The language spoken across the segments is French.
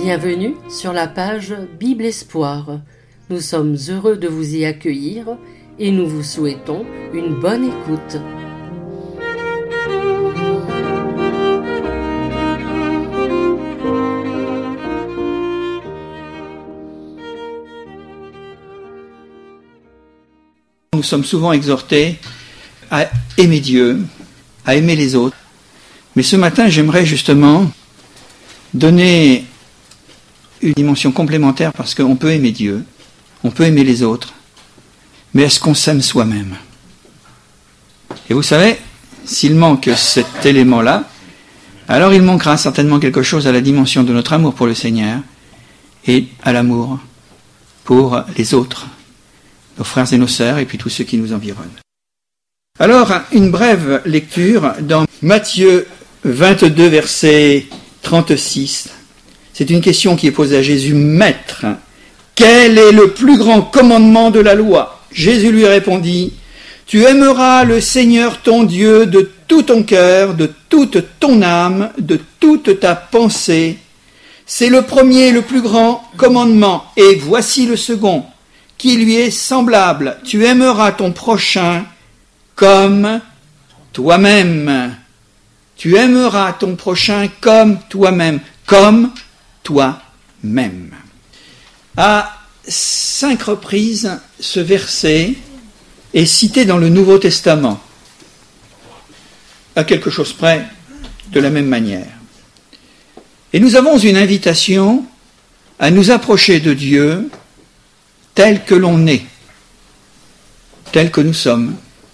Bienvenue sur la page Bible Espoir. Nous sommes heureux de vous y accueillir et nous vous souhaitons une bonne écoute. Nous sommes souvent exhortés à aimer Dieu, à aimer les autres. Mais ce matin, j'aimerais justement donner une dimension complémentaire parce qu'on peut aimer Dieu, on peut aimer les autres, mais est-ce qu'on s'aime soi-même? Et vous savez, s'il manque cet élément-là, alors il manquera certainement quelque chose à la dimension de notre amour pour le Seigneur et à l'amour pour les autres, nos frères et nos sœurs et puis tous ceux qui nous environnent. Alors, une brève lecture dans Matthieu 22, verset 36. C'est une question qui est posée à Jésus. Maître, quel est le plus grand commandement de la loi? Jésus lui répondit, tu aimeras le Seigneur ton Dieu de tout ton cœur, de toute ton âme, de toute ta pensée. C'est le premier et le plus grand commandement. Et voici le second, qui lui est semblable. Tu aimeras ton prochain comme toi-même. Tu aimeras ton prochain comme toi-même. Comme toi-même. À 5 reprises, ce verset est cité dans le Nouveau Testament, à quelque chose près, de la même manière. Et nous avons une invitation à nous approcher de Dieu tel que l'on est, tel que nous sommes,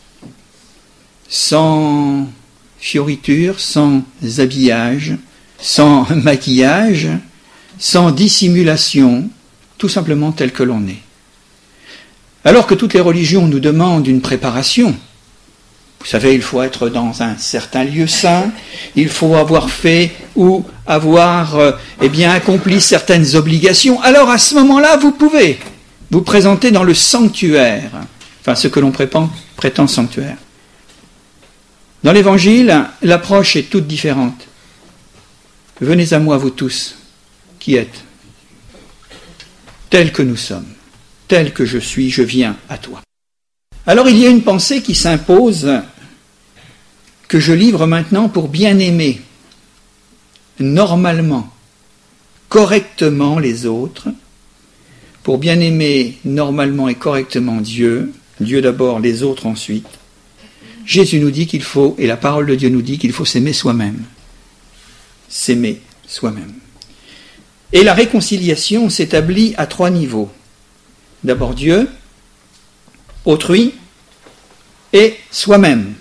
sans fioritures, sans habillage, sans maquillage, sans dissimulation, tout simplement tel que l'on est. Alors que toutes les religions nous demandent une préparation, vous savez, il faut être dans un certain lieu saint, il faut avoir fait ou avoir accompli certaines obligations, alors à ce moment-là, vous pouvez vous présenter dans le sanctuaire, enfin ce que l'on prétend sanctuaire. Dans l'Évangile, l'approche est toute différente. Venez à moi, vous tous, qui êtes tels que nous sommes, tel que je suis, je viens à toi. Alors il y a une pensée qui s'impose, que je livre maintenant pour bien aimer, normalement, correctement les autres, pour bien aimer normalement et correctement Dieu, Dieu d'abord, les autres ensuite. Jésus nous dit qu'il faut, et la parole de Dieu nous dit qu'il faut s'aimer soi-même. S'aimer soi-même. Et la réconciliation s'établit à 3 niveaux. D'abord Dieu, autrui et soi-même.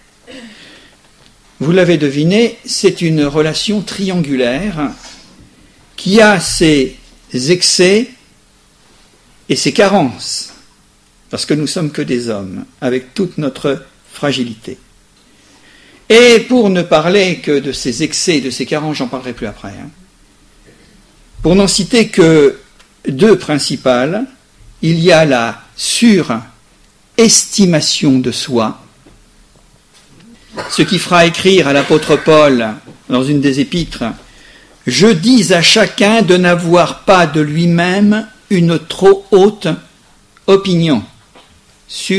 Vous l'avez deviné, c'est une relation triangulaire qui a ses excès et ses carences, parce que nous ne sommes que des hommes, avec toute notre fragilité. Et pour ne parler que de ces excès, de ces carences, j'en parlerai plus après, pour n'en citer que 2 principales, il y a la surestimation de soi, ce qui fera écrire à l'apôtre Paul, dans une des épîtres, « Je dis à chacun de n'avoir pas de lui-même une trop haute opinion, surestimation. »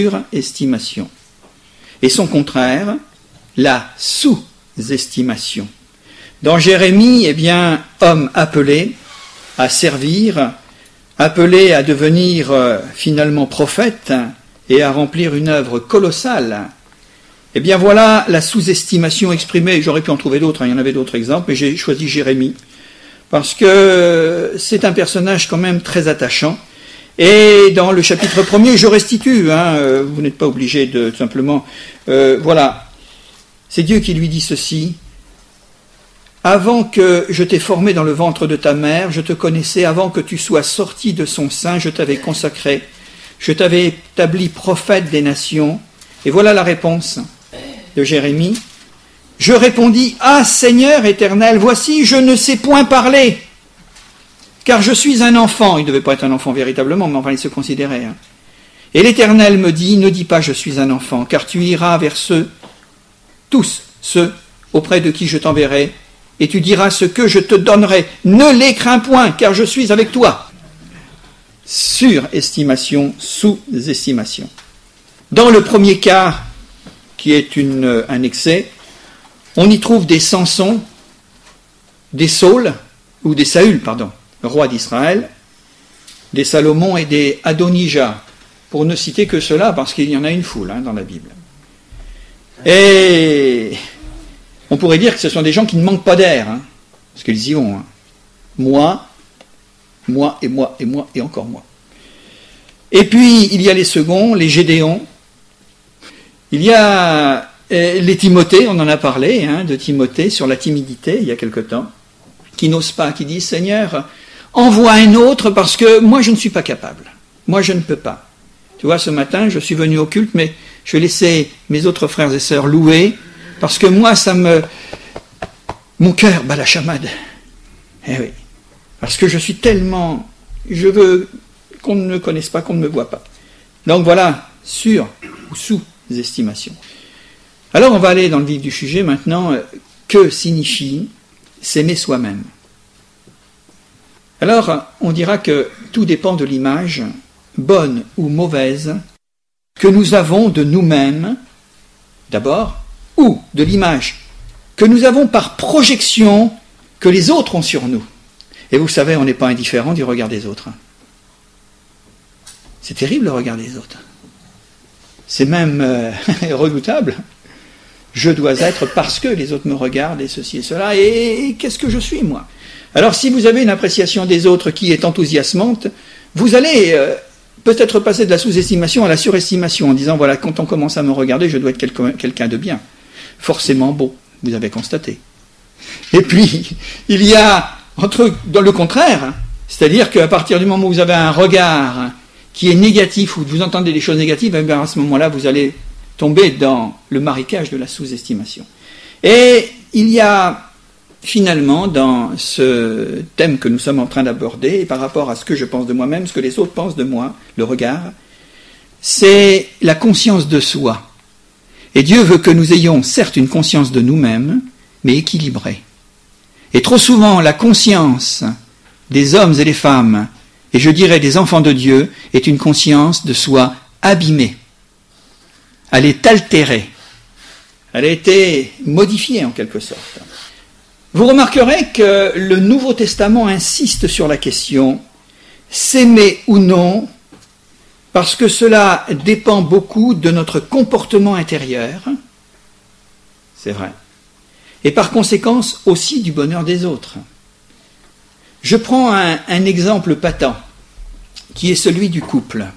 Et son contraire, la sous-estimation. Dans Jérémie, homme appelé à servir, appelé à devenir finalement prophète et à remplir une œuvre colossale, voilà la sous-estimation exprimée. J'aurais pu en trouver d'autres, il y en avait d'autres exemples, mais j'ai choisi Jérémie, parce que c'est un personnage quand même très attachant. Et dans le chapitre 1er, je restitue, vous n'êtes pas obligé de tout simplement... c'est Dieu qui lui dit ceci. Avant que je t'ai formé dans le ventre de ta mère, je te connaissais, avant que tu sois sorti de son sein, je t'avais consacré, je t'avais établi prophète des nations. Et voilà la réponse de Jérémie. Je répondis, ah Seigneur éternel, voici, je ne sais point parler, car je suis un enfant. Il ne devait pas être un enfant véritablement, mais enfin il se considérait. Et l'Éternel me dit, ne dis pas je suis un enfant, car tu iras vers tous ceux auprès de qui je t'enverrai, et tu diras ce que je te donnerai. Ne les crains point, car je suis avec toi. Surestimation, sous-estimation. Dans le premier cas, qui est un excès, on y trouve des Samson, des Saul, ou des Saül, pardon, roi d'Israël, des Salomon et des Adonijah, pour ne citer que cela, parce qu'il y en a une foule dans la Bible. Et on pourrait dire que ce sont des gens qui ne manquent pas d'air, parce qu'ils y vont. Moi, et moi, et moi, et encore moi. Et puis, il y a les seconds, les Gédéons. Il y a les Timothée, on en a parlé, de Timothée, sur la timidité, il y a quelque temps, qui n'osent pas, qui disent, Seigneur, envoie un autre, parce que moi, je ne suis pas capable. Moi, je ne peux pas. Tu vois, ce matin, je suis venu au culte, mais je vais laisser mes autres frères et sœurs louer, parce que moi, mon cœur bat la chamade. Eh oui. Parce que je suis tellement... Je veux qu'on ne me connaisse pas, qu'on ne me voit pas. Donc voilà, sur ou sous-estimation. Alors on va aller dans le vif du sujet maintenant. Que signifie s'aimer soi-même? Alors on dira que tout dépend de l'image, bonne ou mauvaise, que nous avons de nous-mêmes, d'abord, ou de l'image que nous avons par projection que les autres ont sur nous. Et vous savez, on n'est pas indifférent du regard des autres. C'est terrible le regard des autres. C'est même redoutable. Je dois être parce que les autres me regardent et ceci et cela. Et qu'est-ce que je suis, moi? Alors si vous avez une appréciation des autres qui est enthousiasmante, vous allez peut-être passer de la sous-estimation à la surestimation en disant, voilà, quand on commence à me regarder, je dois être quelqu'un de bien. Forcément beau, vous avez constaté. Et puis, il y a dans le contraire, c'est-à-dire qu'à partir du moment où vous avez un regard qui est négatif ou vous entendez des choses négatives, eh bien à ce moment-là, vous allez tomber dans le marécage de la sous-estimation. Et il y a finalement dans ce thème que nous sommes en train d'aborder, et par rapport à ce que je pense de moi-même, ce que les autres pensent de moi, le regard, c'est la conscience de soi. Et Dieu veut que nous ayons certes une conscience de nous-mêmes, mais équilibrée. Et trop souvent, la conscience des hommes et des femmes, et je dirais des enfants de Dieu, est une conscience de soi abîmée. Elle est altérée. Elle a été modifiée en quelque sorte. Vous remarquerez que le Nouveau Testament insiste sur la question s'aimer ou non, parce que cela dépend beaucoup de notre comportement intérieur. C'est vrai. Et par conséquence aussi du bonheur des autres. Je prends un exemple patent, qui est celui du couple.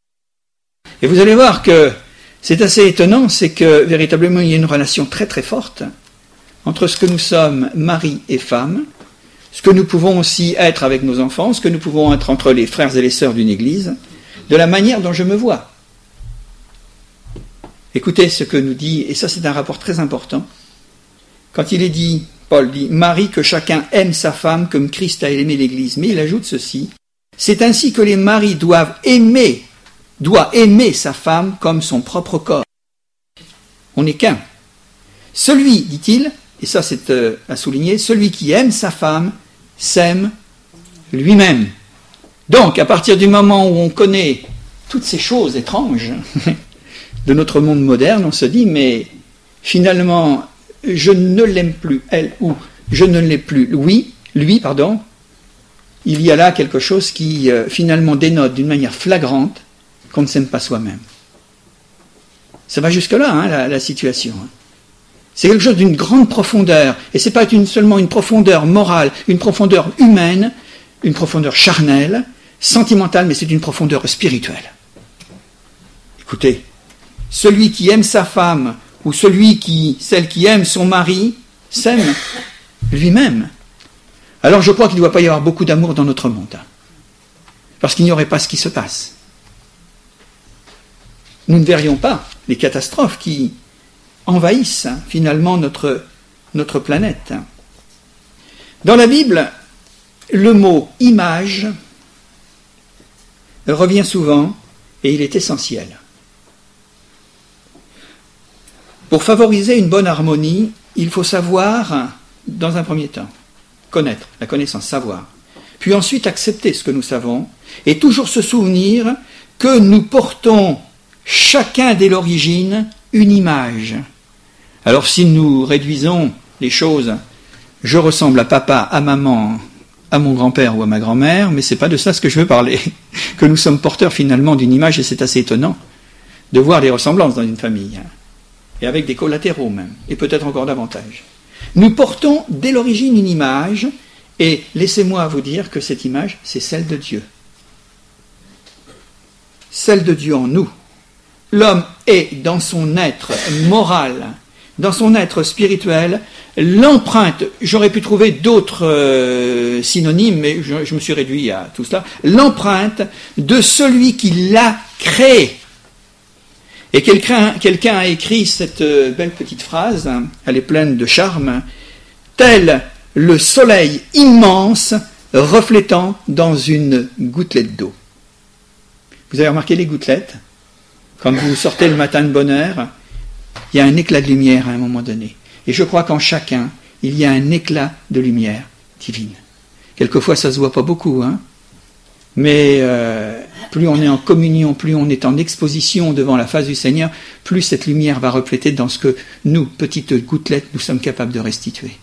Et vous allez voir que c'est assez étonnant, c'est que véritablement il y a une relation très très forte entre ce que nous sommes mari et femme, ce que nous pouvons aussi être avec nos enfants, ce que nous pouvons être entre les frères et les sœurs d'une église, de la manière dont je me vois. Écoutez ce que nous dit, et ça c'est un rapport très important, quand il est dit, Paul dit, Marie, que chacun aime sa femme comme Christ a aimé l'Église. Mais il ajoute ceci, c'est ainsi que les maris doit aimer sa femme comme son propre corps. On n'est qu'un. Celui, dit-il, et ça c'est à souligner, celui qui aime sa femme s'aime lui-même. Donc, à partir du moment où on connaît toutes ces choses étranges de notre monde moderne, on se dit, mais finalement, je ne l'aime plus, elle, ou je ne l'ai plus, lui, il y a là quelque chose qui finalement dénote d'une manière flagrante qu'on ne s'aime pas soi-même. Ça va jusque-là, la situation. C'est quelque chose d'une grande profondeur, et ce n'est pas seulement une profondeur morale, une profondeur humaine, une profondeur charnelle, sentimentale, mais c'est une profondeur spirituelle. Écoutez, celui qui aime sa femme, ou celle qui aime son mari, s'aime lui-même. Alors je crois qu'il ne doit pas y avoir beaucoup d'amour dans notre monde, parce qu'il n'y aurait pas ce qui se passe. Nous ne verrions pas les catastrophes qui envahissent finalement notre planète. Dans la Bible, le mot « image » revient souvent et il est essentiel. Pour favoriser une bonne harmonie, il faut savoir dans un premier temps, connaître, la connaissance, savoir. Puis ensuite accepter ce que nous savons, et toujours se souvenir que nous portons chacun dès l'origine une image. Alors si nous réduisons les choses, je ressemble à papa, à maman, à mon grand-père ou à ma grand-mère, mais c'est pas de ça ce que je veux parler. Que nous sommes porteurs finalement d'une image, et c'est assez étonnant de voir les ressemblances dans une famille, et avec des collatéraux même, et peut-être encore davantage. Nous portons dès l'origine une image, et laissez-moi vous dire que cette image, c'est celle de Dieu. Celle de Dieu en nous. L'homme est dans son être moral, dans son être spirituel, l'empreinte, j'aurais pu trouver d'autres synonymes, mais je me suis réduit à tout cela, l'empreinte de celui qui l'a créé. Et quelqu'un a écrit cette belle petite phrase, elle est pleine de charme, tel le soleil immense reflétant dans une gouttelette d'eau. Vous avez remarqué les gouttelettes? Quand vous sortez le matin de bonne heure, il y a un éclat de lumière à un moment donné. Et je crois qu'en chacun, il y a un éclat de lumière divine. Quelquefois, ça ne se voit pas beaucoup, mais plus on est en communion, plus on est en exposition devant la face du Seigneur, plus cette lumière va refléter dans ce que nous, petites gouttelettes, nous sommes capables de restituer.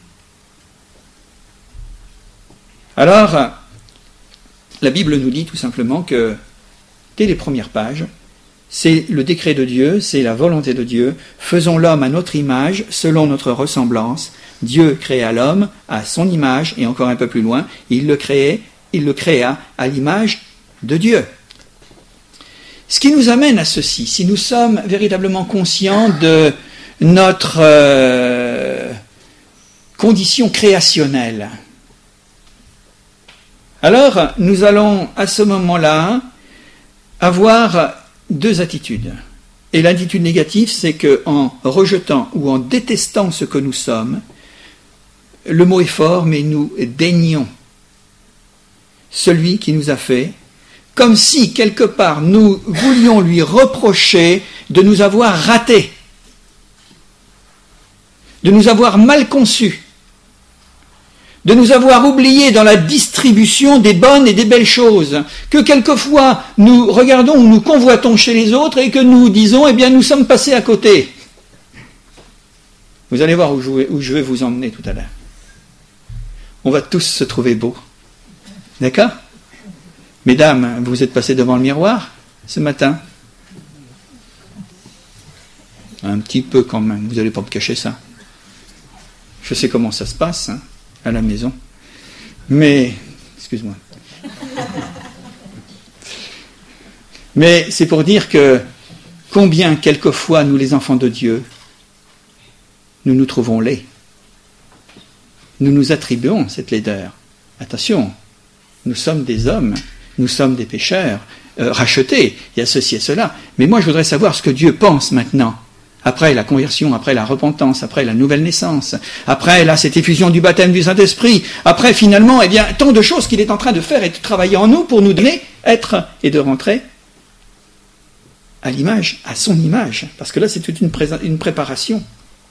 Alors, la Bible nous dit tout simplement que, dès les premières pages, c'est le décret de Dieu, c'est la volonté de Dieu. Faisons l'homme à notre image, selon notre ressemblance. Dieu créa l'homme à son image, et encore un peu plus loin, il le créa à l'image de Dieu. Ce qui nous amène à ceci, si nous sommes véritablement conscients de notre condition créationnelle, alors nous allons à ce moment-là avoir deux attitudes. Et l'attitude négative, c'est qu'en rejetant ou en détestant ce que nous sommes, le mot est fort, mais nous dénions celui qui nous a fait, comme si quelque part nous voulions lui reprocher de nous avoir ratés, de nous avoir mal conçus, de nous avoir oubliés dans la distribution des bonnes et des belles choses, que quelquefois nous regardons ou nous convoitons chez les autres et que nous disons, eh bien nous sommes passés à côté. Vous allez voir où je vais vous emmener tout à l'heure. On va tous se trouver beaux. D'accord? Mesdames, vous êtes passées devant le miroir ce matin? Un petit peu quand même, vous n'allez pas me cacher ça. Je sais comment ça se passe, à la maison. Mais, excuse-moi. Mais c'est pour dire que combien, quelquefois, nous les enfants de Dieu, nous nous trouvons laids. Nous nous attribuons cette laideur. Attention, nous sommes des hommes, nous sommes des pécheurs, rachetés, il y a ceci et cela. Mais moi, je voudrais savoir ce que Dieu pense maintenant. Après la conversion, après la repentance, après la nouvelle naissance, après cette effusion du baptême du Saint-Esprit, après finalement, eh bien, tant de choses qu'il est en train de faire et de travailler en nous pour nous donner, être et de rentrer à l'image, à son image. Parce que là, c'est toute une préparation.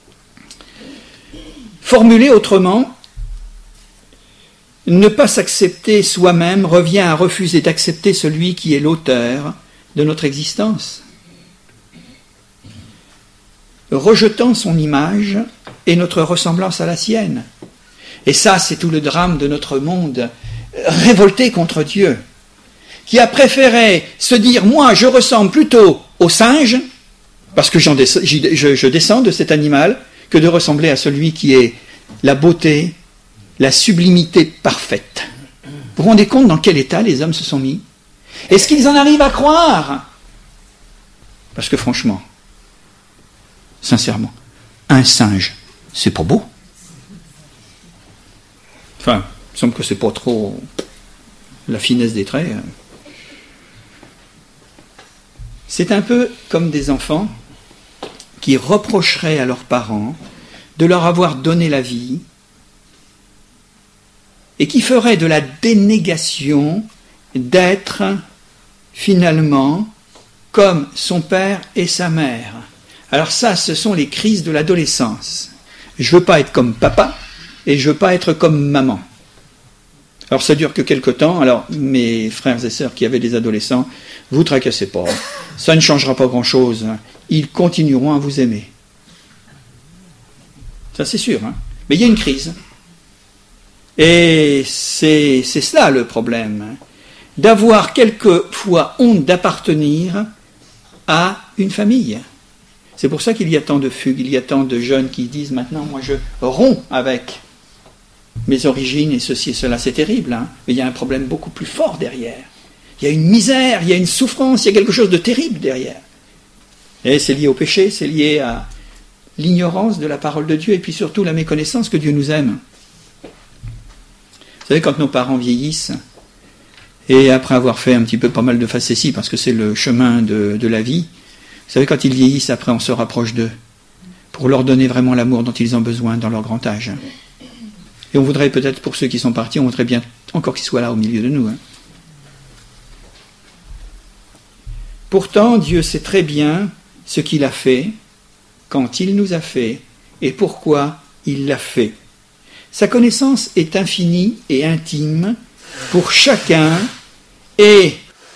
Formulé autrement, ne pas s'accepter soi-même revient à refuser d'accepter celui qui est l'auteur de notre existence. Rejetant son image et notre ressemblance à la sienne. Et ça, c'est tout le drame de notre monde, révolté contre Dieu, qui a préféré se dire, moi, je ressemble plutôt au singe, parce que je descends de cet animal, que de ressembler à celui qui est la beauté, la sublimité parfaite. Vous vous rendez compte dans quel état les hommes se sont mis? Est-ce qu'ils en arrivent à croire? Parce que franchement, sincèrement, un singe, c'est pas beau. Enfin, il me semble que c'est pas trop la finesse des traits. C'est un peu comme des enfants qui reprocheraient à leurs parents de leur avoir donné la vie et qui feraient de la dénégation d'être finalement comme son père et sa mère. Alors ça, ce sont les crises de l'adolescence. Je ne veux pas être comme papa, et je veux pas être comme maman. Alors ça dure que quelque temps. Alors mes frères et sœurs qui avaient des adolescents, vous tracassez pas, ça ne changera pas grand-chose. Ils continueront à vous aimer. Ça c'est sûr, hein. Mais il y a une crise. Et c'est cela le problème, d'avoir quelquefois honte d'appartenir à une famille. C'est pour ça qu'il y a tant de fugues, il y a tant de jeunes qui disent maintenant, moi je romps avec mes origines et ceci et cela. C'est terrible, hein, mais il y a un problème beaucoup plus fort derrière. Il y a une misère, il y a une souffrance, il y a quelque chose de terrible derrière. Et c'est lié au péché, c'est lié à l'ignorance de la parole de Dieu et puis surtout la méconnaissance que Dieu nous aime. Vous savez, quand nos parents vieillissent, et après avoir fait un petit peu pas mal de facéties, parce que c'est le chemin de la vie, vous savez, quand ils vieillissent, après on se rapproche d'eux, pour leur donner vraiment l'amour dont ils ont besoin dans leur grand âge. Et on voudrait peut-être, pour ceux qui sont partis, on voudrait bien encore qu'ils soient là au milieu de nous. Hein. Pourtant, Dieu sait très bien ce qu'il a fait, quand il nous a fait, et pourquoi il l'a fait. Sa connaissance est infinie et intime pour chacun, et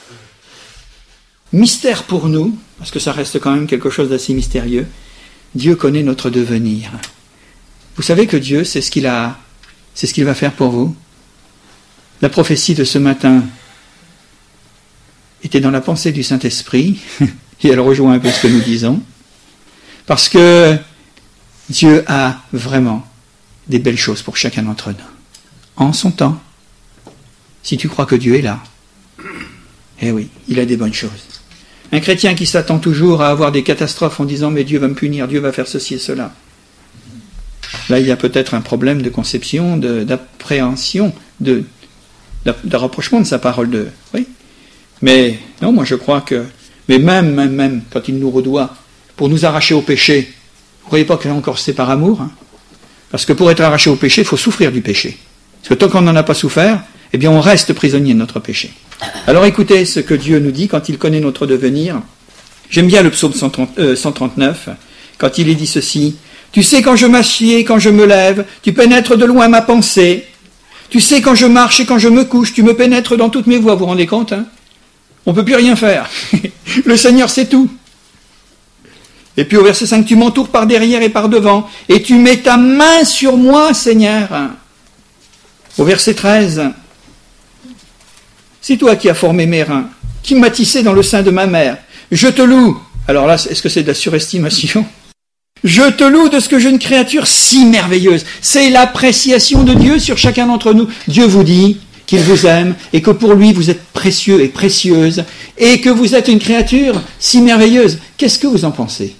mystère pour nous, parce que ça reste quand même quelque chose d'assez mystérieux, Dieu connaît notre devenir. Vous savez que Dieu, c'est ce qu'il va faire pour vous. La prophétie de ce matin était dans la pensée du Saint-Esprit, et elle rejoint un peu ce que nous disons, parce que Dieu a vraiment des belles choses pour chacun d'entre nous, en son temps. Si tu crois que Dieu est là, eh oui, il a des bonnes choses. Un chrétien qui s'attend toujours à avoir des catastrophes en disant « mais Dieu va me punir, Dieu va faire ceci et cela », là il y a peut-être un problème de conception, d'appréhension, de rapprochement de sa parole de... Oui. Mais non, moi je crois que... Mais même quand il nous redoit pour nous arracher au péché, vous ne croyez pas que là encore c'est par amour, hein? Parce que pour être arraché au péché, il faut souffrir du péché. Parce que tant qu'on n'en a pas souffert, eh bien on reste prisonnier de notre péché. Alors écoutez ce que Dieu nous dit quand il connaît notre devenir. J'aime bien le psaume 139, quand il est dit ceci. « Tu sais quand je m'assieds, quand je me lève, tu pénètres de loin ma pensée. Tu sais quand je marche et quand je me couche, tu me pénètres dans toutes mes voies. » Vous vous rendez compte, hein? On ne peut plus rien faire. Le Seigneur sait tout. Et puis au verset 5, « Tu m'entoures par derrière et par devant, et tu mets ta main sur moi, Seigneur. » Au verset 13, « C'est toi qui as formé mes reins, qui m'as tissé dans le sein de ma mère. Je te loue. » Alors là, est-ce que c'est de la surestimation? « Je te loue de ce que j'ai une créature si merveilleuse. » C'est l'appréciation de Dieu sur chacun d'entre nous. Dieu vous dit qu'il vous aime et que pour lui vous êtes précieux et précieuse et que vous êtes une créature si merveilleuse. Qu'est-ce que vous en pensez?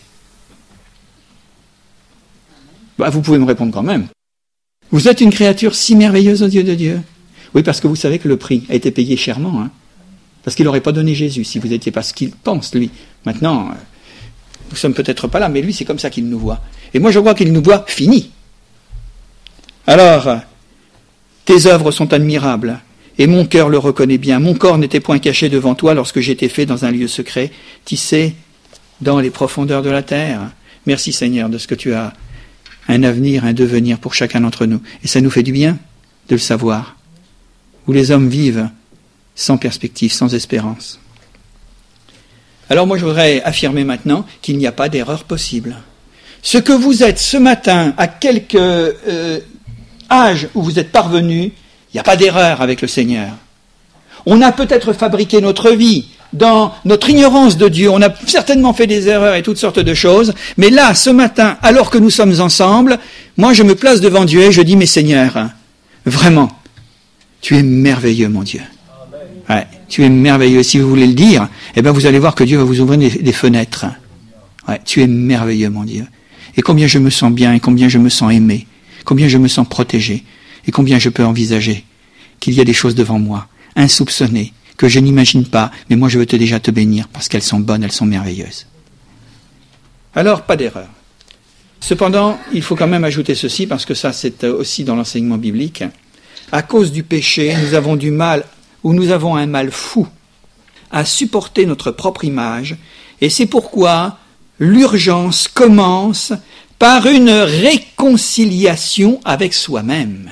Vous pouvez me répondre quand même. Vous êtes une créature si merveilleuse aux yeux de Dieu. Oui, parce que vous savez que le prix a été payé chèrement. Hein, parce qu'il n'aurait pas donné Jésus si vous n'étiez pas ce qu'il pense, lui. Maintenant, nous ne sommes peut-être pas là, mais lui, c'est comme ça qu'il nous voit. Et moi, je crois qu'il nous voit finis. Alors, tes œuvres sont admirables, et mon cœur le reconnaît bien. Mon corps n'était point caché devant toi lorsque j'étais fait dans un lieu secret, tissé dans les profondeurs de la terre. Merci Seigneur de ce que tu as un avenir, un devenir pour chacun d'entre nous. Et ça nous fait du bien de le savoir. Où les hommes vivent sans perspective, sans espérance. Alors moi je voudrais affirmer maintenant qu'il n'y a pas d'erreur possible. Ce que vous êtes ce matin, à quelque âge où vous êtes parvenu, il n'y a pas d'erreur avec le Seigneur. On a peut-être fabriqué notre vie dans notre ignorance de Dieu, on a certainement fait des erreurs et toutes sortes de choses, mais là, ce matin, alors que nous sommes ensemble, moi je me place devant Dieu et je dis, mais Seigneur, vraiment, tu es merveilleux mon Dieu. Ouais, tu es merveilleux. Si vous voulez le dire, eh ben vous allez voir que Dieu va vous ouvrir des fenêtres. Ouais, tu es merveilleux mon Dieu. Et combien je me sens bien, et combien je me sens aimé, combien je me sens protégé, et combien je peux envisager qu'il y a des choses devant moi, insoupçonnées, que je n'imagine pas, mais moi je veux déjà te bénir parce qu'elles sont bonnes, elles sont merveilleuses. Alors, pas d'erreur. Cependant, il faut quand même ajouter ceci, parce que ça c'est aussi dans l'enseignement biblique. À cause du péché, nous avons du mal, ou nous avons un mal fou à supporter notre propre image, et c'est pourquoi l'urgence commence par une réconciliation avec soi-même.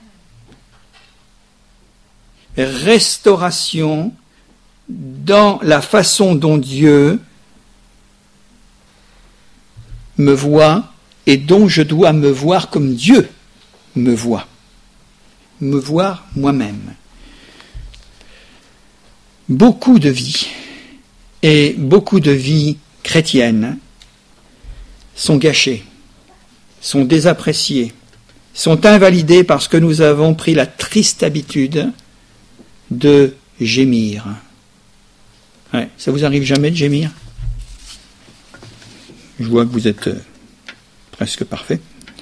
Restauration dans la façon dont Dieu me voit et dont je dois me voir comme Dieu me voit. Me voir moi-même. Beaucoup de vies, et beaucoup de vies chrétiennes, sont gâchées, sont désappréciées, sont invalidées parce que nous avons pris la triste habitude de gémir. Ouais, ça vous arrive jamais de gémir? Je vois que vous êtes presque parfait.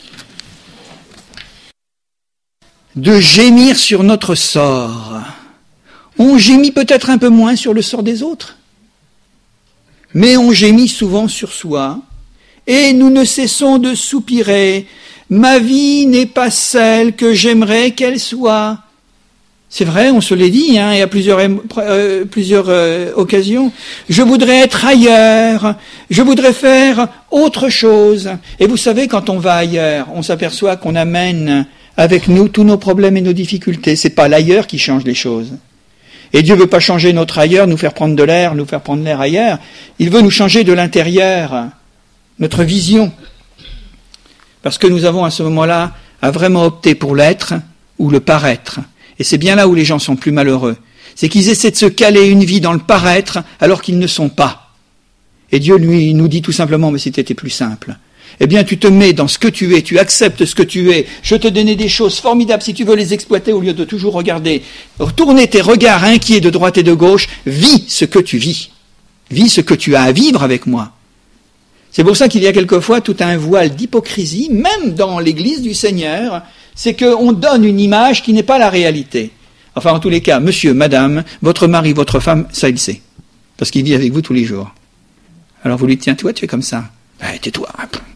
De gémir sur notre sort. On gémit peut-être un peu moins sur le sort des autres, mais on gémit souvent sur soi, et nous ne cessons de soupirer. Ma vie n'est pas celle que j'aimerais qu'elle soit. C'est vrai, on se l'est dit, et à plusieurs occasions. Je voudrais être ailleurs, je voudrais faire autre chose. Et vous savez, quand on va ailleurs, on s'aperçoit qu'on amène avec nous tous nos problèmes et nos difficultés. C'est pas l'ailleurs qui change les choses. Et Dieu veut pas changer notre ailleurs, nous faire prendre de l'air, nous faire prendre l'air ailleurs. Il veut nous changer de l'intérieur, notre vision. Parce que nous avons à ce moment-là à vraiment opter pour l'être ou le paraître. Et c'est bien là où les gens sont plus malheureux. C'est qu'ils essaient de se caler une vie dans le paraître alors qu'ils ne sont pas. Et Dieu, lui, nous dit tout simplement, mais si c'était plus simple. Eh bien, tu te mets dans ce que tu es, tu acceptes ce que tu es. Je te donnais des choses formidables si tu veux les exploiter au lieu de toujours regarder. Tourner tes regards inquiets de droite et de gauche. Vis ce que tu vis. Vis ce que tu as à vivre avec moi. C'est pour ça qu'il y a quelquefois tout un voile d'hypocrisie, même dans l'Église du Seigneur. C'est qu'on donne une image qui n'est pas la réalité. Enfin, en tous les cas, monsieur, madame, votre mari, votre femme, ça il sait. Parce qu'il vit avec vous tous les jours. Alors vous lui dites, tiens, toi, tu es comme ça. Tais-toi.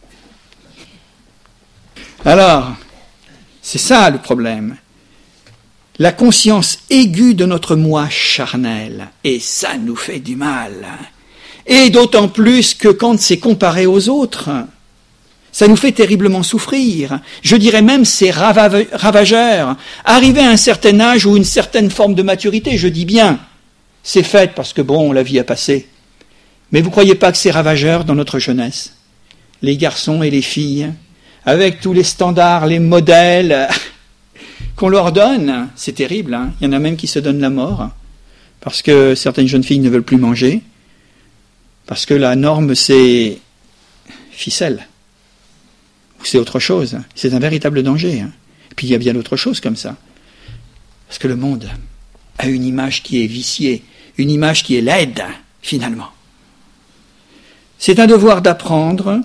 Alors, c'est ça le problème. La conscience aiguë de notre moi charnel. Et ça nous fait du mal. Et d'autant plus que quand c'est comparé aux autres, ça nous fait terriblement souffrir. Je dirais même c'est ravageur. Arrivé à un certain âge ou une certaine forme de maturité, je dis bien, c'est fait parce que bon, la vie a passé. Mais vous croyez pas que c'est ravageur dans notre jeunesse? Les garçons et les filles, avec tous les standards, les modèles qu'on leur donne, c'est terrible. Hein. Il y en a même qui se donnent la mort parce que certaines jeunes filles ne veulent plus manger, parce que la norme c'est ficelle. C'est autre chose. C'est un véritable danger. Hein. Et puis il y a bien d'autres choses comme ça. Parce que le monde a une image qui est viciée, une image qui est laide, finalement. C'est un devoir d'apprendre,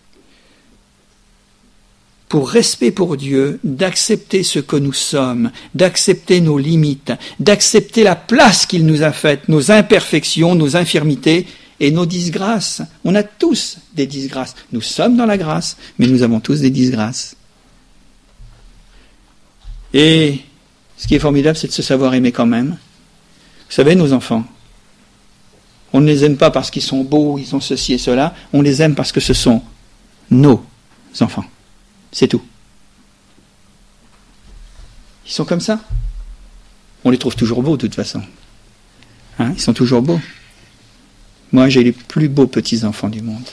pour respect pour Dieu, d'accepter ce que nous sommes, d'accepter nos limites, d'accepter la place qu'il nous a faite, nos imperfections, nos infirmités et nos disgrâces. On a tous des disgrâces. Nous sommes dans la grâce, mais nous avons tous des disgrâces. Et ce qui est formidable, c'est de se savoir aimer quand même. Vous savez, nos enfants, on ne les aime pas parce qu'ils sont beaux, ils ont ceci et cela, on les aime parce que ce sont nos enfants. C'est tout. Ils sont comme ça. On les trouve toujours beaux, de toute façon. Hein, ils sont toujours beaux. Moi, j'ai les plus beaux petits-enfants du monde.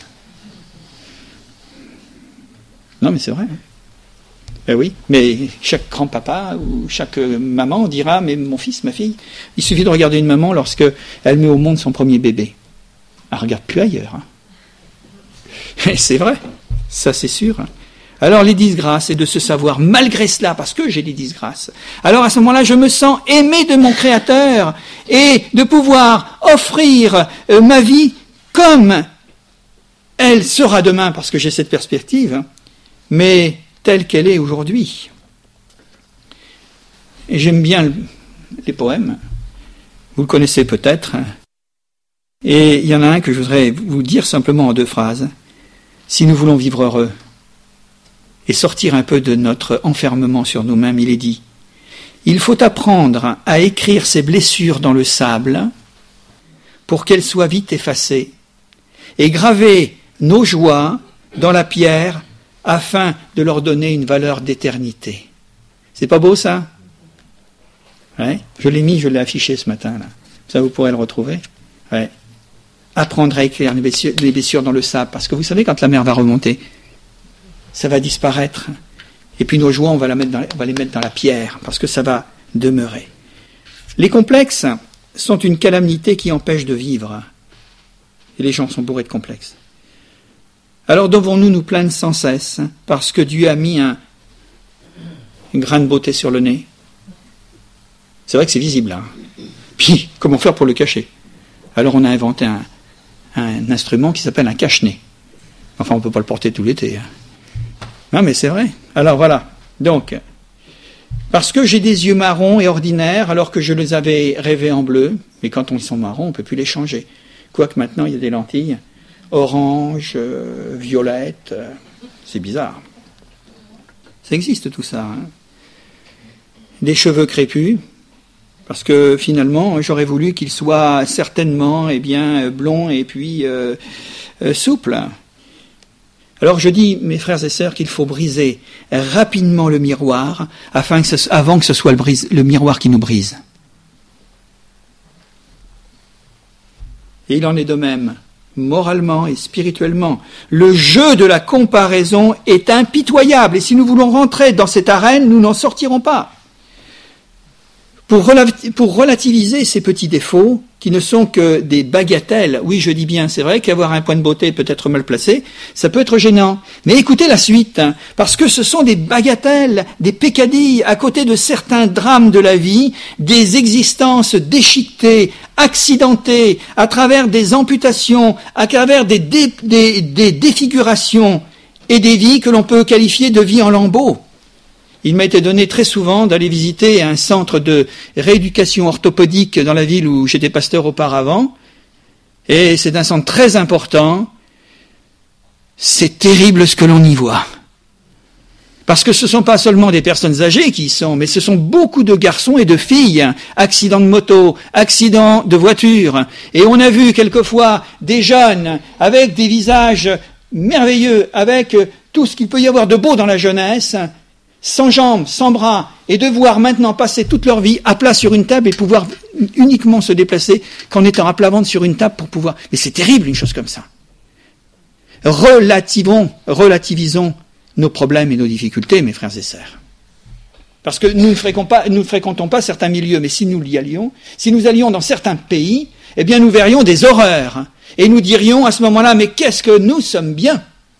Non, mais c'est vrai. Ben oui, mais chaque grand-papa ou chaque maman dira, mais mon fils, ma fille, il suffit de regarder une maman lorsque elle met au monde son premier bébé. Elle ne regarde plus ailleurs. Hein. Et c'est vrai, ça c'est sûr. Alors les disgrâces, c'est de se savoir, malgré cela, parce que j'ai des disgrâces, alors à ce moment-là, je me sens aimé de mon Créateur et de pouvoir offrir ma vie comme elle sera demain, parce que j'ai cette perspective, mais telle qu'elle est aujourd'hui. Et j'aime bien les poèmes, vous le connaissez peut-être, et il y en a un que je voudrais vous dire simplement en 2 phrases. Si nous voulons vivre heureux, et sortir un peu de notre enfermement sur nous-mêmes, il est dit, il faut apprendre à écrire ses blessures dans le sable pour qu'elles soient vite effacées, et graver nos joies dans la pierre afin de leur donner une valeur d'éternité. C'est pas beau ça? Ouais. Je l'ai affiché ce matin là. Ça vous pourrez le retrouver. Ouais. Apprendre à écrire les blessures dans le sable, parce que vous savez quand la mer va remonter, ça va disparaître. Et puis nos joies, on va les mettre dans la pierre, parce que ça va demeurer. Les complexes sont une calamité qui empêche de vivre. Et les gens sont bourrés de complexes. Alors devons-nous nous plaindre sans cesse, parce que Dieu a mis un grain de beauté sur le nez? C'est vrai que c'est visible, là. Puis, comment faire pour le cacher? Alors on a inventé un instrument qui s'appelle un cache-nez. Enfin, on ne peut pas le porter tout l'été. Non, mais c'est vrai. Alors voilà. Donc, parce que j'ai des yeux marrons et ordinaires, alors que je les avais rêvés en bleu, mais quand ils sont marrons, on ne peut plus les changer. Quoique maintenant, il y a des lentilles orange, violette. C'est bizarre. Ça existe tout ça. Hein. Des cheveux crépus. Parce que finalement, j'aurais voulu qu'il soit certainement blond et puis souple. Alors je dis, mes frères et sœurs, qu'il faut briser rapidement le miroir avant que ce soit le miroir qui nous brise. Et il en est de même, moralement et spirituellement. Le jeu de la comparaison est impitoyable. Et si nous voulons rentrer dans cette arène, nous n'en sortirons pas. Pour relativiser ces petits défauts, qui ne sont que des bagatelles, oui, je dis bien, c'est vrai qu'avoir un point de beauté peut-être mal placé, ça peut être gênant. Mais écoutez la suite, hein, parce que ce sont des bagatelles, des peccadilles, à côté de certains drames de la vie, des existences déchiquetées, accidentées, à travers des amputations, à travers des défigurations, et des vies que l'on peut qualifier de vies en lambeaux. Il m'a été donné très souvent d'aller visiter un centre de rééducation orthopédique dans la ville où j'étais pasteur auparavant. Et c'est un centre très important. C'est terrible ce que l'on y voit. Parce que ce ne sont pas seulement des personnes âgées qui y sont, mais ce sont beaucoup de garçons et de filles. Accidents de moto, accidents de voiture. Et on a vu quelquefois des jeunes avec des visages merveilleux, avec tout ce qu'il peut y avoir de beau dans la jeunesse, sans jambes, sans bras, et devoir maintenant passer toute leur vie à plat sur une table et pouvoir uniquement se déplacer qu'en étant à plat ventre sur une table pour pouvoir... Mais c'est terrible une chose comme ça. Relativisons nos problèmes et nos difficultés, mes frères et sœurs. Parce que nous ne fréquentons pas certains milieux, mais si nous allions dans certains pays, eh bien nous verrions des horreurs. Et nous dirions à ce moment-là, mais qu'est-ce que nous sommes bien?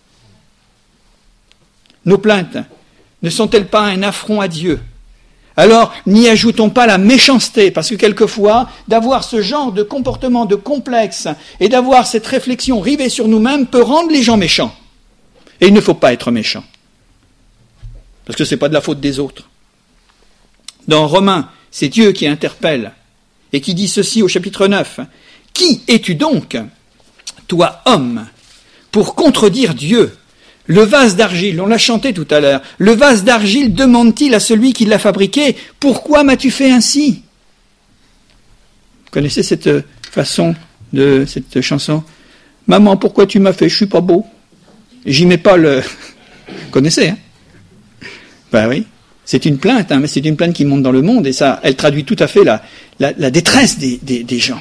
Nos plaintes ne sont-elles pas un affront à Dieu? Alors, n'y ajoutons pas la méchanceté, parce que quelquefois, d'avoir ce genre de comportement de complexe et d'avoir cette réflexion rivée sur nous-mêmes peut rendre les gens méchants. Et il ne faut pas être méchant, parce que ce n'est pas de la faute des autres. Dans Romains, c'est Dieu qui interpelle et qui dit ceci au chapitre 9. « Qui es-tu donc, toi homme, pour contredire Dieu ? Le vase d'argile, on l'a chanté tout à l'heure, le vase d'argile demande-t-il à celui qui l'a fabriqué, pourquoi m'as-tu fait ainsi? Vous connaissez cette façon de cette chanson? Maman, pourquoi tu m'as fait? Je suis pas beau. J'y mets pas le... Vous connaissez, hein? Ben oui. C'est une plainte, hein, mais c'est une plainte qui monte dans le monde, et ça, elle traduit tout à fait la détresse des gens.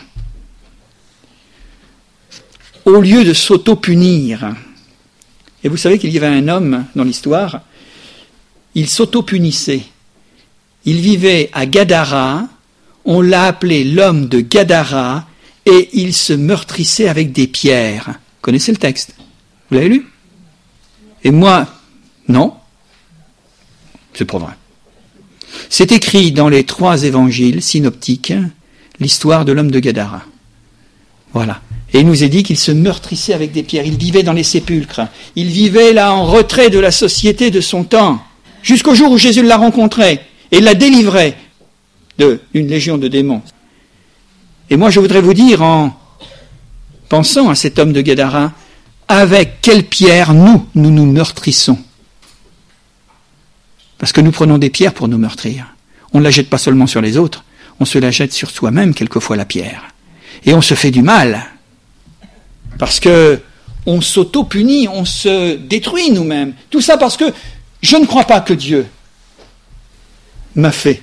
Au lieu de s'auto-punir, et vous savez qu'il y avait un homme dans l'histoire, il s'auto-punissait. Il vivait à Gadara, on l'a appelé l'homme de Gadara, et il se meurtrissait avec des pierres. Vous connaissez le texte? Vous l'avez lu? Et moi, non. C'est pas vrai. C'est écrit dans les 3 évangiles synoptiques, l'histoire de l'homme de Gadara. Voilà. Et il nous est dit qu'il se meurtrissait avec des pierres. Il vivait dans les sépulcres. Il vivait là en retrait de la société de son temps. Jusqu'au jour où Jésus l'a rencontré et l'a délivré d'une légion de démons. Et moi je voudrais vous dire, en pensant à cet homme de Gadara, avec quelle pierre nous nous meurtrissons. Parce que nous prenons des pierres pour nous meurtrir. On ne la jette pas seulement sur les autres, on se la jette sur soi-même quelquefois la pierre. Et on se fait du mal. Parce que on s'auto-punit, on se détruit nous-mêmes. Tout ça parce que je ne crois pas que Dieu m'a fait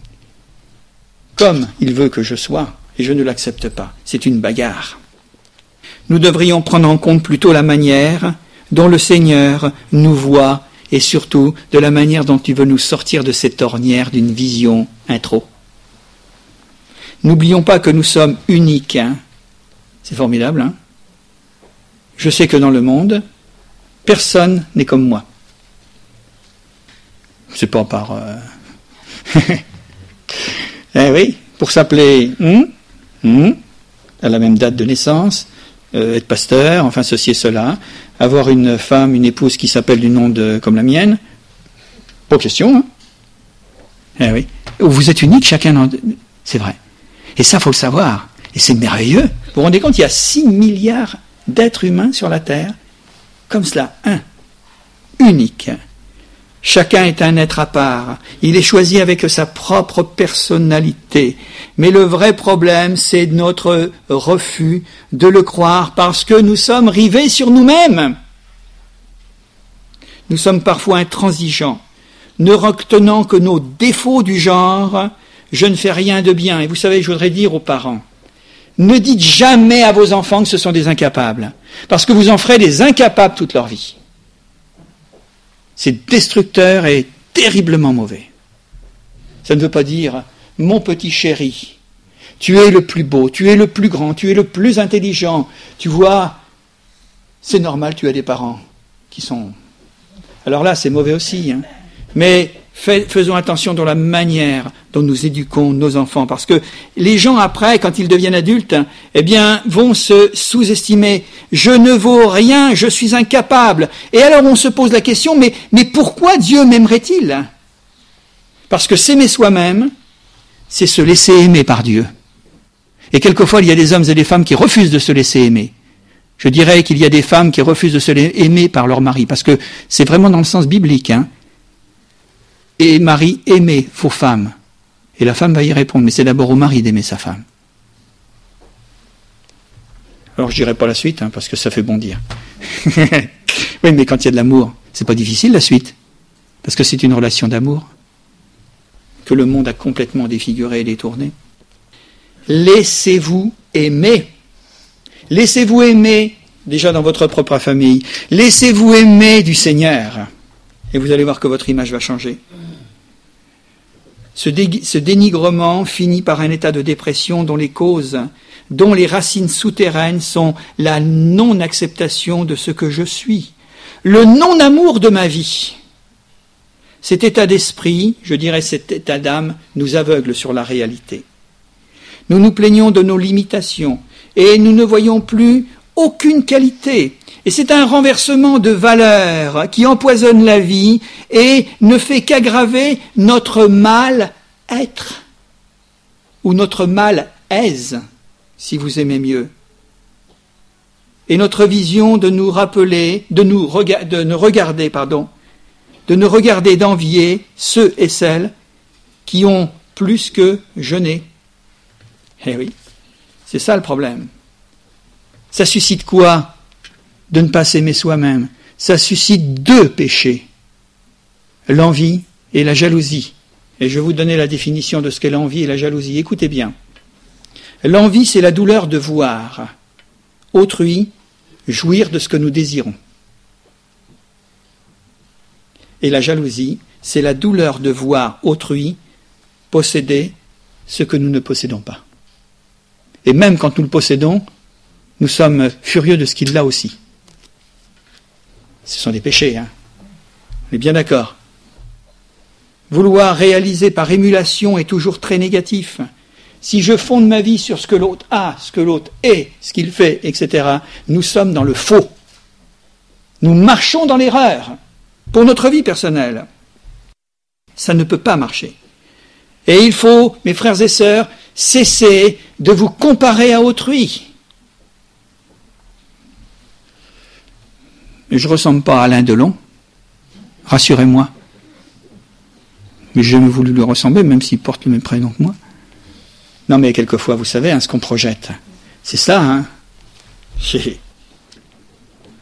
comme il veut que je sois, et je ne l'accepte pas. C'est une bagarre. Nous devrions prendre en compte plutôt la manière dont le Seigneur nous voit, et surtout de la manière dont il veut nous sortir de cette ornière d'une vision intro. N'oublions pas que nous sommes uniques. C'est formidable, hein? Je sais que dans le monde, personne n'est comme moi. C'est pas par... Eh oui, pour s'appeler à la même date de naissance, être pasteur, enfin ceci et cela, avoir une femme, une épouse qui s'appelle du nom comme la mienne, pas question, hein? Eh oui. Vous êtes unique chacun, c'est vrai. Et ça, il faut le savoir. Et c'est merveilleux. Vous vous rendez compte, il y a 6 milliards d'êtres humains sur la Terre, comme cela, unique. Chacun est un être à part. Il est choisi avec sa propre personnalité. Mais le vrai problème, c'est notre refus de le croire parce que nous sommes rivés sur nous-mêmes. Nous sommes parfois intransigeants, ne retenant que nos défauts du genre « je ne fais rien de bien ». Et vous savez, je voudrais dire aux parents, ne dites jamais à vos enfants que ce sont des incapables, parce que vous en ferez des incapables toute leur vie. C'est destructeur et terriblement mauvais. Ça ne veut pas dire « mon petit chéri, tu es le plus beau, tu es le plus grand, tu es le plus intelligent. Tu vois, c'est normal, tu as des parents qui sont... » Alors là, c'est mauvais aussi. Hein. Mais faisons attention dans la manière dont nous éduquons nos enfants. Parce que les gens, après, quand ils deviennent adultes, eh bien, vont se sous-estimer. Je ne vaux rien, je suis incapable. Et alors on se pose la question, mais pourquoi Dieu m'aimerait-il ? Parce que s'aimer soi-même, c'est se laisser aimer par Dieu. Et quelquefois, il y a des hommes et des femmes qui refusent de se laisser aimer. Je dirais qu'il y a des femmes qui refusent de se laisser aimer par leur mari, parce que c'est vraiment dans le sens biblique. Hein. Et mari, aimez vos femmes. Et la femme va y répondre, mais c'est d'abord au mari d'aimer sa femme. Alors je dirai pas la suite, hein, parce que ça fait bondir. Oui, mais quand il y a de l'amour, c'est pas difficile la suite, parce que c'est une relation d'amour que le monde a complètement défiguré et détourné. Laissez-vous aimer. Laissez-vous aimer, déjà dans votre propre famille. Laissez-vous aimer du Seigneur. Et vous allez voir que votre image va changer. Ce dénigrement finit par un état de dépression dont les causes, dont les racines souterraines sont la non-acceptation de ce que je suis, le non-amour de ma vie. Cet état d'esprit, je dirais cet état d'âme, nous aveugle sur la réalité. Nous nous plaignons de nos limitations et nous ne voyons plus aucune qualité. Et c'est un renversement de valeurs qui empoisonne la vie et ne fait qu'aggraver notre mal-être ou notre mal-aise, si vous aimez mieux. Et notre vision de nous rappeler, de ne regarder, d'envier ceux et celles qui ont plus que je n'ai. Eh oui, c'est ça le problème. Ça suscite quoi ? De ne pas s'aimer soi-même. Ça suscite 2 péchés, l'envie et la jalousie. Et je vais vous donner la définition de ce qu'est l'envie et la jalousie. Écoutez bien. L'envie, c'est la douleur de voir autrui jouir de ce que nous désirons. Et la jalousie, c'est la douleur de voir autrui posséder ce que nous ne possédons pas. Et même quand nous le possédons, nous sommes furieux de ce qu'il a aussi. Ce sont des péchés, hein. On est bien d'accord. Vouloir réaliser par émulation est toujours très négatif. Si je fonde ma vie sur ce que l'autre a, ce que l'autre est, ce qu'il fait, etc., nous sommes dans le faux. Nous marchons dans l'erreur pour notre vie personnelle. Ça ne peut pas marcher. Et il faut, mes frères et sœurs, cesser de vous comparer à autrui. Je ne ressemble pas à Alain Delon, rassurez-moi. Mais j'ai jamais voulu lui ressembler, même s'il porte le même prénom que moi. Non, mais quelquefois, vous savez, ce qu'on projette, c'est ça, hein.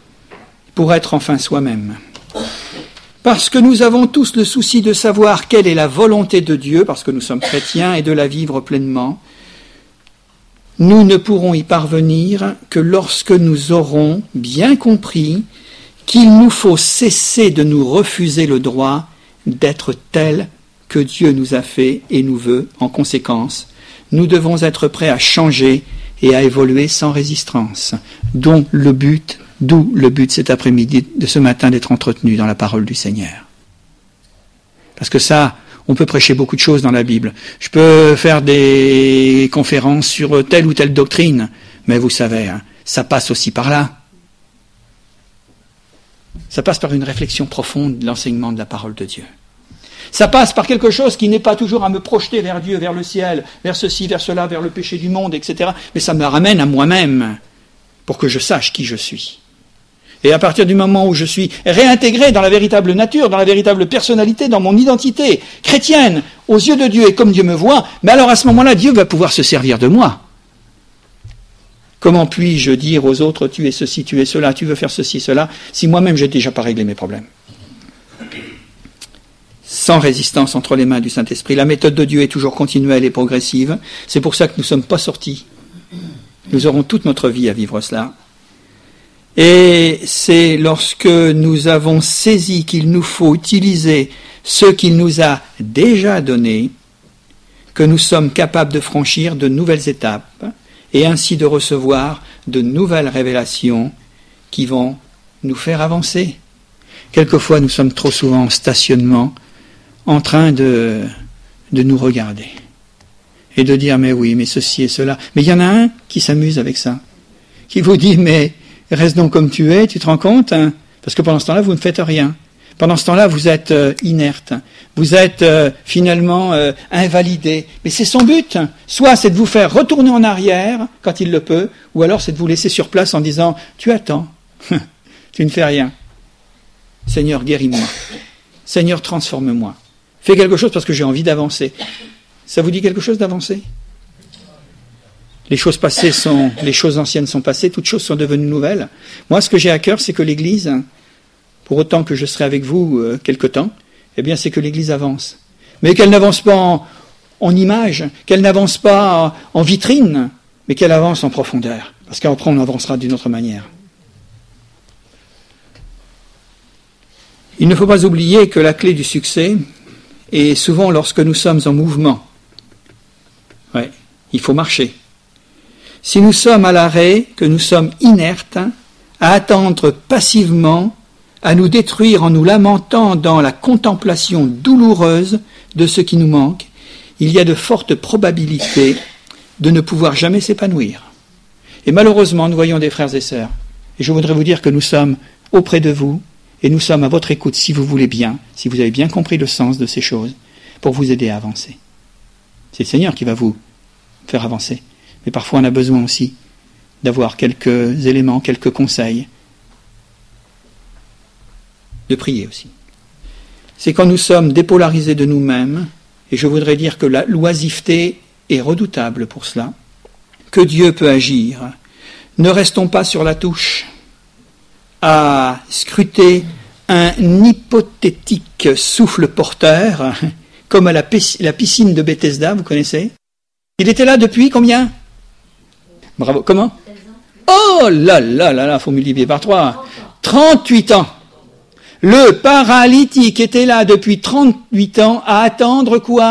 pour être enfin soi-même. Parce que nous avons tous le souci de savoir quelle est la volonté de Dieu, parce que nous sommes chrétiens, et de la vivre pleinement, nous ne pourrons y parvenir que lorsque nous aurons bien compris qu'il nous faut cesser de nous refuser le droit d'être tel que Dieu nous a fait et nous veut. En conséquence, nous devons être prêts à changer et à évoluer sans résistance, d'où le but cet après-midi, de ce matin, d'être entretenu dans la parole du Seigneur. Parce que ça, on peut prêcher beaucoup de choses dans la Bible. Je peux faire des conférences sur telle ou telle doctrine, mais vous savez, ça passe aussi par là. Ça passe par une réflexion profonde de l'enseignement de la parole de Dieu. Ça passe par quelque chose qui n'est pas toujours à me projeter vers Dieu, vers le ciel, vers ceci, vers cela, vers le péché du monde, etc. Mais ça me ramène à moi-même pour que je sache qui je suis. Et à partir du moment où je suis réintégré dans la véritable nature, dans la véritable personnalité, dans mon identité chrétienne, aux yeux de Dieu et comme Dieu me voit, mais alors à ce moment-là, Dieu va pouvoir se servir de moi. Comment puis-je dire aux autres, tu es ceci, tu es cela, tu veux faire ceci, cela, si moi-même j'ai déjà pas réglé mes problèmes? Sans résistance entre les mains du Saint-Esprit. La méthode de Dieu est toujours continuelle et progressive. C'est pour ça que nous ne sommes pas sortis. Nous aurons toute notre vie à vivre cela. Et c'est lorsque nous avons saisi qu'il nous faut utiliser ce qu'il nous a déjà donné que nous sommes capables de franchir de nouvelles étapes et ainsi de recevoir de nouvelles révélations qui vont nous faire avancer. Quelquefois, nous sommes trop souvent en stationnement, en train de nous regarder et de dire « mais oui, mais ceci et cela ». Mais il y en a un qui s'amuse avec ça, qui vous dit « mais reste donc comme tu es, tu te rends compte hein ?» Parce que pendant ce temps-là, vous ne faites rien. Pendant ce temps-là, vous êtes inerte. Vous êtes finalement invalidé. Mais c'est son but. Soit c'est de vous faire retourner en arrière quand il le peut, ou alors c'est de vous laisser sur place en disant « tu attends, tu ne fais rien. Seigneur, guéris-moi. Seigneur, transforme-moi. Fais quelque chose parce que j'ai envie d'avancer. » Ça vous dit quelque chose d'avancer ? Les choses anciennes sont passées, toutes choses sont devenues nouvelles. Moi, ce que j'ai à cœur, c'est que l'Église, pour autant que je serai avec vous quelque temps, eh bien, c'est que l'Église avance. Mais qu'elle n'avance pas en image, qu'elle n'avance pas en vitrine, mais qu'elle avance en profondeur. Parce qu'après, on avancera d'une autre manière. Il ne faut pas oublier que la clé du succès est souvent lorsque nous sommes en mouvement. Ouais, il faut marcher. Si nous sommes à l'arrêt, que nous sommes inertes, à attendre passivement, à nous détruire en nous lamentant dans la contemplation douloureuse de ce qui nous manque, il y a de fortes probabilités de ne pouvoir jamais s'épanouir. Et malheureusement, nous voyons des frères et sœurs, et je voudrais vous dire que nous sommes auprès de vous, et nous sommes à votre écoute si vous voulez bien, si vous avez bien compris le sens de ces choses, pour vous aider à avancer. C'est le Seigneur qui va vous faire avancer. Mais parfois on a besoin aussi d'avoir quelques éléments, quelques conseils, de prier aussi. C'est quand nous sommes dépolarisés de nous-mêmes, et je voudrais dire que la l'oisiveté est redoutable pour cela, que Dieu peut agir. Ne restons pas sur la touche à scruter un hypothétique souffle porteur, comme à la piscine de Bethesda, vous connaissez ? Il était là depuis combien ? Bravo, comment ? Oh là là là là, faut multiplier par 3. 38 ans. Le paralytique était là depuis 38 ans à attendre quoi ?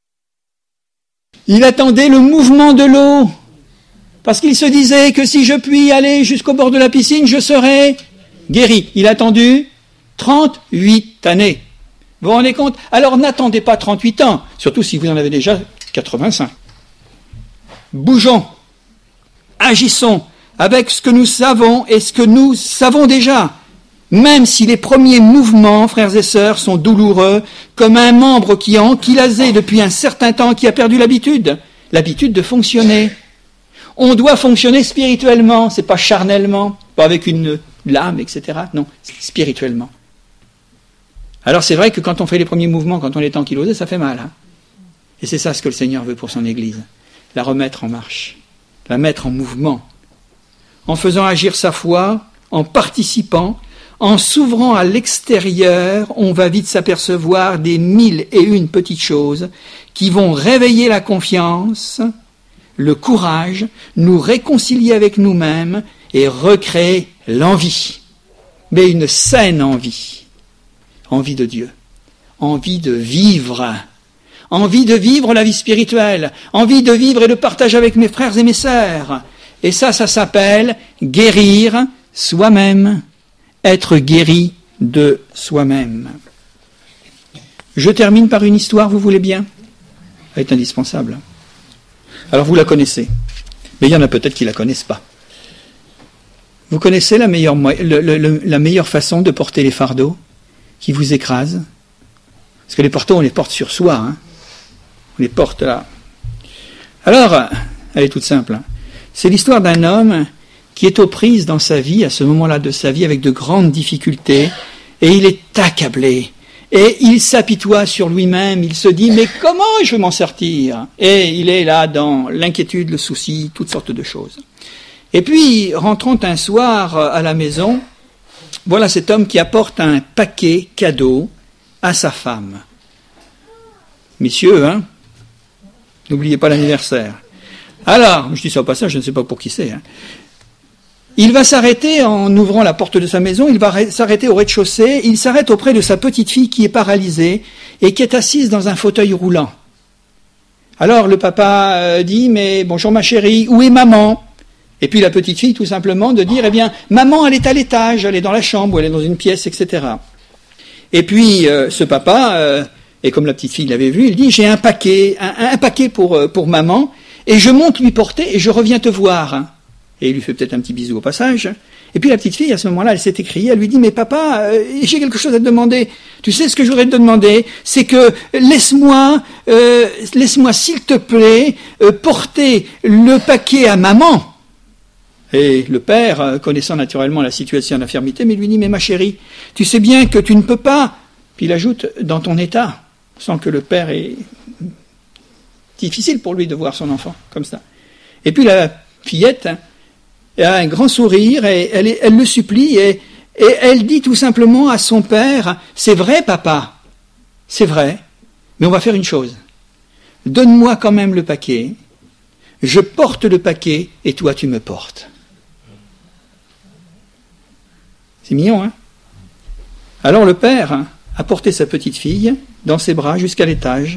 Il attendait le mouvement de l'eau. Parce qu'il se disait que si je puis aller jusqu'au bord de la piscine, je serai guéri. Il a attendu 38 années. Vous vous rendez compte ? Alors n'attendez pas 38 ans, surtout si vous en avez déjà 85. Bougeons, agissons avec ce que nous savons et ce que nous savons déjà. Même si les premiers mouvements, frères et sœurs, sont douloureux, comme un membre qui a enquilasé depuis un certain temps, qui a perdu l'habitude de fonctionner. On doit fonctionner spirituellement, c'est pas charnellement, pas avec une lame, etc. Non, spirituellement. Alors c'est vrai que quand on fait les premiers mouvements, quand on est ankylosé, ça fait mal. Hein, et c'est ça ce que le Seigneur veut pour son Église. La remettre en marche, la mettre en mouvement, en faisant agir sa foi, en participant En s'ouvrant à l'extérieur, on va vite s'apercevoir des 1001 petites choses qui vont réveiller la confiance, le courage, nous réconcilier avec nous-mêmes et recréer l'envie. Mais une saine envie. Envie de Dieu. Envie de vivre. Envie de vivre la vie spirituelle. Envie de vivre et de partager avec mes frères et mes sœurs. Et ça s'appelle guérir soi-même. Être guéri de soi-même. Je termine par une histoire, vous voulez bien ? Elle est indispensable. Alors vous la connaissez, mais il y en a peut-être qui ne la connaissent pas. Vous connaissez la meilleure façon de porter les fardeaux qui vous écrasent ? Parce que les fardeaux, on les porte sur soi. Hein. On les porte là. Alors, elle est toute simple. Hein. C'est l'histoire d'un homme qui est aux prises dans sa vie, à ce moment-là de sa vie, avec de grandes difficultés, et il est accablé. Et il s'apitoie sur lui-même, il se dit « mais comment je vais m'en sortir ?» Et il est là dans l'inquiétude, le souci, toutes sortes de choses. Et puis, rentrant un soir à la maison, voilà cet homme qui apporte un paquet cadeau à sa femme. Messieurs, hein, n'oubliez pas l'anniversaire. Alors, je dis ça au passage, je ne sais pas pour qui c'est. Hein. Il va s'arrêter en ouvrant la porte de sa maison, il va s'arrêter au rez-de-chaussée, il s'arrête auprès de sa petite fille qui est paralysée et qui est assise dans un fauteuil roulant. Alors le papa dit « mais bonjour ma chérie, où est maman ?» Et puis la petite fille tout simplement de dire « eh bien maman elle est à l'étage, elle est dans la chambre, ou elle est dans une pièce, etc. » Et puis ce papa, et comme la petite fille l'avait vu, il dit « j'ai un paquet pour maman et je monte lui porter et je reviens te voir. » Et il lui fait peut-être un petit bisou au passage. Et puis la petite fille, à ce moment-là, elle s'est écriée, elle lui dit « mais papa, j'ai quelque chose à te demander. Tu sais ce que je voudrais te demander, c'est que laisse-moi s'il te plaît, porter le paquet à maman. » Et le père, connaissant naturellement la situation d'infirmité, mais lui dit « mais ma chérie, tu sais bien que tu ne peux pas. » Puis il ajoute « dans ton état », sans que le père est difficile pour lui de voir son enfant comme ça. Et puis la fillette a un grand sourire et elle le supplie et elle dit tout simplement à son père « c'est vrai papa, c'est vrai, mais on va faire une chose. Donne-moi quand même le paquet, je porte le paquet et toi tu me portes. » C'est mignon, hein ? Alors le père a porté sa petite fille dans ses bras jusqu'à l'étage,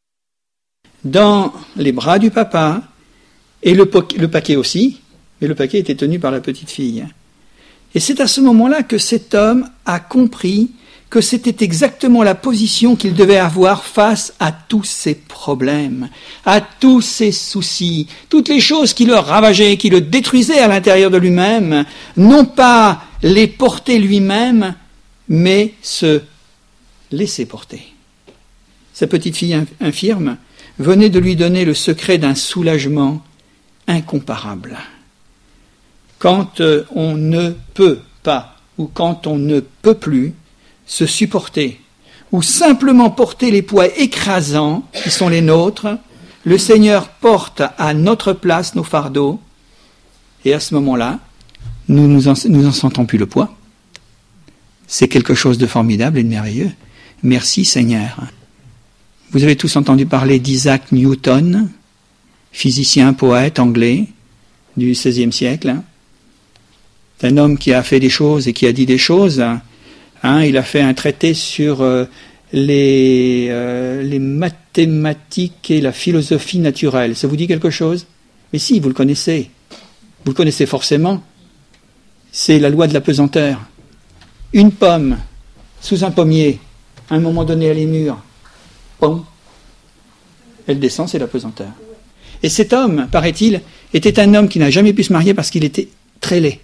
dans les bras du papa, et le paquet aussi, mais le paquet était tenu par la petite fille. Et c'est à ce moment-là que cet homme a compris que c'était exactement la position qu'il devait avoir face à tous ses problèmes, à tous ses soucis, toutes les choses qui le ravageaient, qui le détruisaient à l'intérieur de lui-même, non pas les porter lui-même, mais se laisser porter. Sa petite fille infirme venait de lui donner le secret d'un soulagement incomparable. Quand on ne peut pas, ou quand on ne peut plus se supporter, ou simplement porter les poids écrasants qui sont les nôtres, le Seigneur porte à notre place nos fardeaux, et à ce moment-là, nous en sentons plus le poids. C'est quelque chose de formidable et de merveilleux. Merci Seigneur. Vous avez tous entendu parler d'Isaac Newton, physicien, poète anglais du XVIe siècle. C'est un homme qui a fait des choses et qui a dit des choses. Il a fait un traité sur les mathématiques et la philosophie naturelle. Ça vous dit quelque chose ? Mais si, vous le connaissez. Vous le connaissez forcément. C'est la loi de la pesanteur. Une pomme sous un pommier, à un moment donné, elle est mûre. Pom. Elle descend, c'est la pesanteur. Et cet homme, paraît-il, était un homme qui n'a jamais pu se marier parce qu'il était très laid.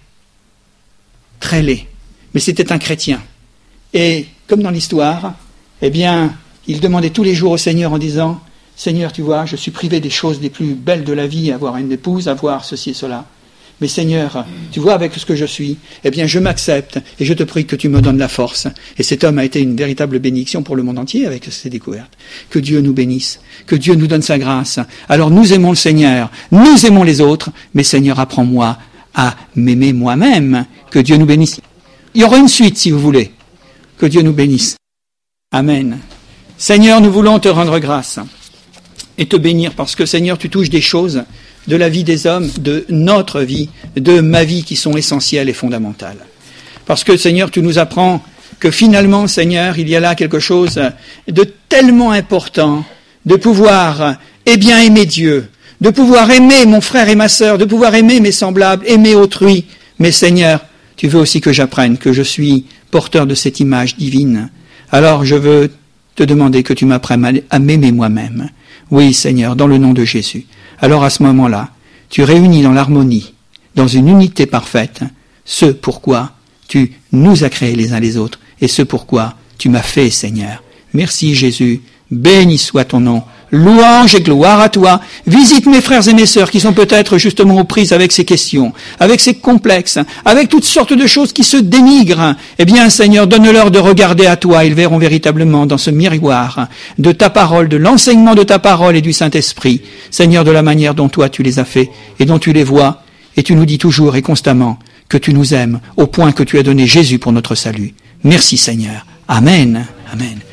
Très laid. Mais c'était un chrétien. Et, comme dans l'histoire, eh bien, il demandait tous les jours au Seigneur en disant « Seigneur, tu vois, je suis privé des choses les plus belles de la vie, avoir une épouse, avoir ceci et cela. Mais Seigneur, tu vois avec ce que je suis, eh bien, je m'accepte et je te prie que tu me donnes la force. » Et cet homme a été une véritable bénédiction pour le monde entier avec ces découvertes. Que Dieu nous bénisse, que Dieu nous donne sa grâce. Alors nous aimons le Seigneur, nous aimons les autres, mais Seigneur, apprends-moi à m'aimer moi-même. Que Dieu nous bénisse. Il y aura une suite, si vous voulez. Que Dieu nous bénisse. Amen. Seigneur, nous voulons te rendre grâce et te bénir parce que, Seigneur, tu touches des choses de la vie des hommes, de notre vie, de ma vie qui sont essentielles et fondamentales. Parce que, Seigneur, tu nous apprends que finalement, Seigneur, il y a là quelque chose de tellement important de pouvoir bien aimer Dieu, de pouvoir aimer mon frère et ma sœur, de pouvoir aimer mes semblables, aimer autrui. Mais Seigneur, tu veux aussi que j'apprenne que je suis porteur de cette image divine. Alors je veux te demander que tu m'apprennes à m'aimer moi-même. Oui, Seigneur, dans le nom de Jésus. Alors à ce moment-là, tu réunis dans l'harmonie, dans une unité parfaite, ce pourquoi tu nous as créés les uns les autres et ce pourquoi tu m'as fait, Seigneur. Merci Jésus, béni soit ton nom. Louange et gloire à toi. Visite mes frères et mes sœurs qui sont peut-être justement aux prises avec ces questions, avec ces complexes, avec toutes sortes de choses qui se dénigrent. Eh bien, Seigneur, donne-leur de regarder à toi. Ils verront véritablement dans ce miroir de ta parole, de l'enseignement de ta parole et du Saint-Esprit, Seigneur, de la manière dont toi tu les as fait et dont tu les vois. Et tu nous dis toujours et constamment que tu nous aimes au point que tu as donné Jésus pour notre salut. Merci, Seigneur. Amen. Amen.